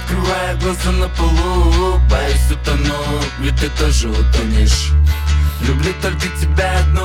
открываю глаза на полу, боюсь утонуть, ведь ты тоже утонешь. Люблю только тебя одну,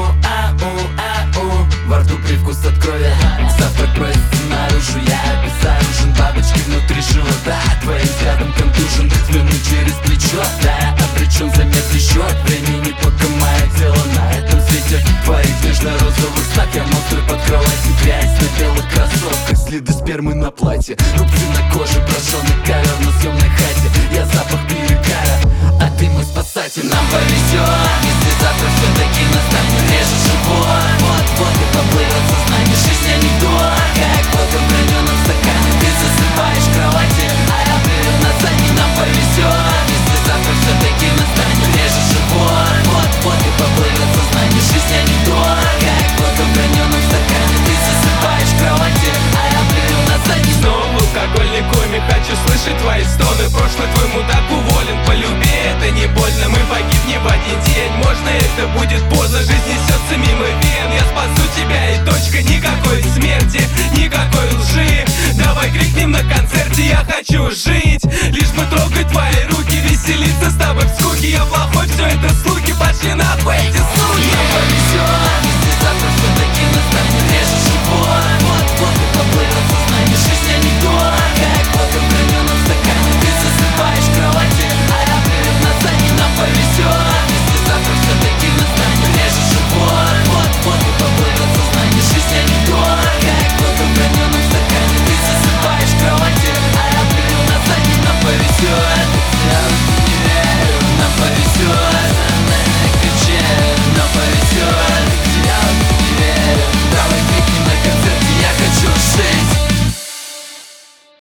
ау, во рту привкус от крови. Завтрак просится наружу, я безоружен. Бабочки внутри живота, твоим взглядом контужен. Взгляну через плечо, да, обречен замедлить счет времени, пока мое тело на этом свете. Твоих нежно-розовых снах я монстр под кроватью. Грязь на белых кроссовках, следы спермы на платье, рубцы на коже, прожженный ковер на съемной хате. Я запах перегара, а ты мой спасатель. Нам повезет, если завтра все-таки настанет, реже живот. Вот и поплывет сознание, жизнь анекдот. Как водка в граненом стакане, ты засыпаешь в кровати, а я плыву на задний. Нам повезет, если завтра все-таки настанет, реже живот. Вот и поплывет сознание, жизнь анекдот. Как водка в граненом стакане, ты засыпаешь в кровати, а я плыву на задний. Снова в алкогольной коме, хочу слышать твои стоны. Прошлый твой мудак уволен, полюби, это не больно. Мы погибнем в один день, можно это будет поздно. Жизнь несется мимо вен, я спасу тебя и точка. Никакой смерти, никакой лжи. Давай крикнем на концерте, я хочу жить. Лишь бы трогать твои руки, веселиться с тобой в скуке. Я плохой, все это слухи, пошли нахуй эти